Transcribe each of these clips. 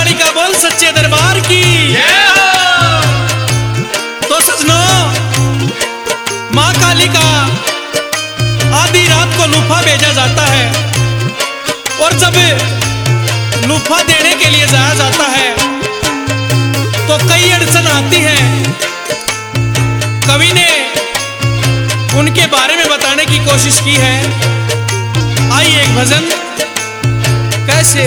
कालिका बोल सच्चे दरबार की। तो सजनों, माँ कालिका आधी रात को लूफा भेजा जाता है और जब लूफा देने के लिए जाया जाता है तो कई अड़चन आती है। कवि ने उनके बारे में बताने की कोशिश की है। आइए एक भजन कैसे।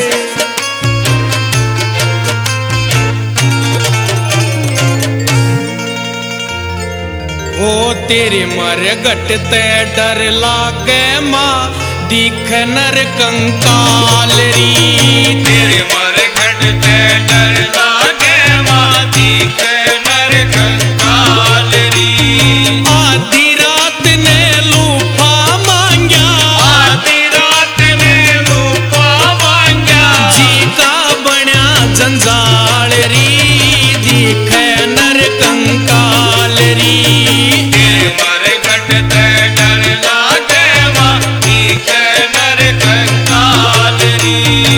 ओ तेरे मर गटते डर लागे माँ दिख नर कंकाल री। तेरे मर गटते डर लागे माँ दिख नर कंकाल री। आधी रात ने लूफा मांग्या, आधी रात ने लूफा मांग्या। जी का बन्या जंजाल री दिख नर कंकाल री। तेरे मर गटते डर लागे माँ दिख नर कंकाल री।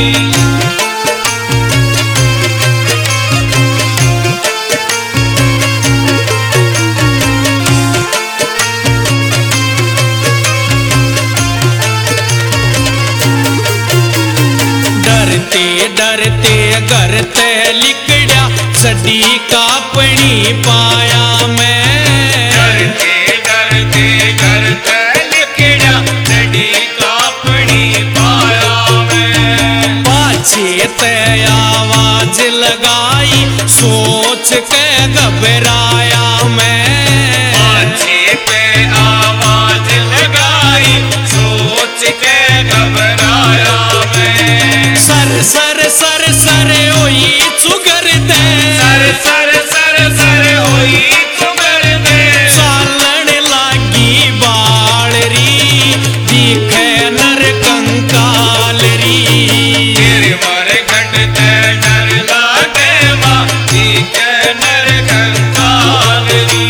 डरते डरते घर ते लिकड़िया सडी कापणी पाया मैं। डरते डरते घर ते लिकड़िया सडी कापणी पाया मैं। पाछे ते आवाज लगाई सोच के घबराया मैं। पाछे पे आवाज लगाई सोच के घबराया मैं। सर सर सर सर होई चुगर दे, सर सर सर सर होई चुगर दे। चालन लागी बाल री दिखे नर कंकाल री। तेरे मर गटते डर लागे माँ दिख नर कंकाल री।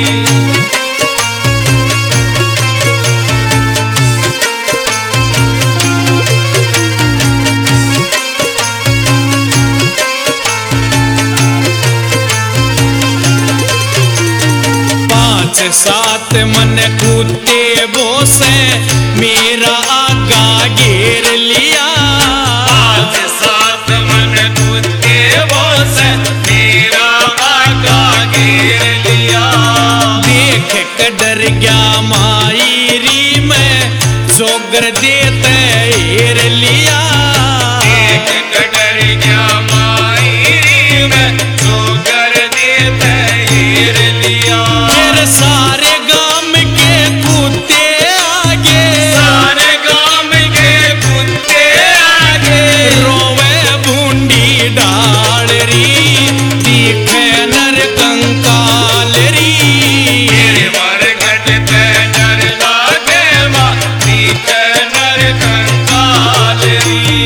पांच सात मन कूदते बोसे मेरा आगा घेर लिया। पाँच सात मन कूदते बोस मेरा आगा घेर लिया। देख के डर गया माई री मैं जोगर देते हेर लिया। एक डर गया माई में जो कर देते हेर लिया। मेरे सारे गाम के कुत्ते आगे, सारे गांव के कुत्ते आगे रोवे बूंदी डाल री दिखे नर कंकाल री। तेरे मर गटते डर लागे माँ दिख नर कंकाल री।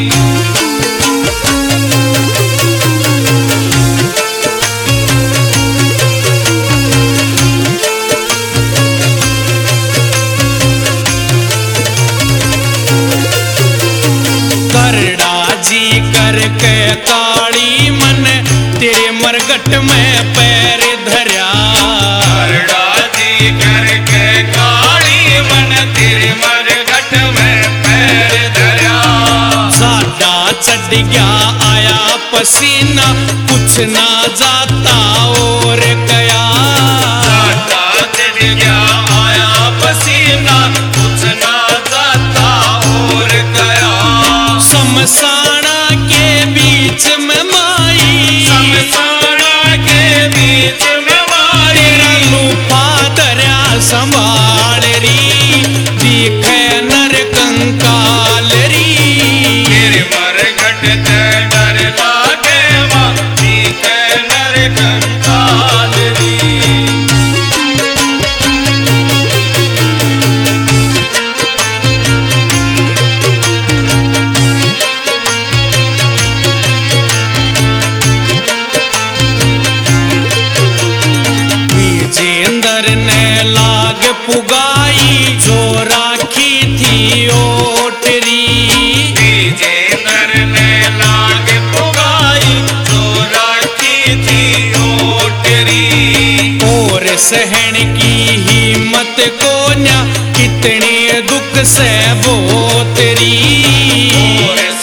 करड़ा जी करके काली मन तेरे मरगट में पैर धर्या। करड़ा जी करके काली मन तेरे मर गट में पैर धरा। साडा चढ़ गया आया पसीना कुछ ना जाता और गया। साडा चढ़ गया आया पसीना कुछ ना जाता और गया। शमशाना के बीच में माई, शमशाना के बीच में माई। तेरा लूफा दरिया संभाल री दिखे नर कंकाल री। तेरे मर गटते डर लागे माँ दिख नर कंकाल री। सहन की हिम्मत को न्या, कितने दुख से वो तेरी।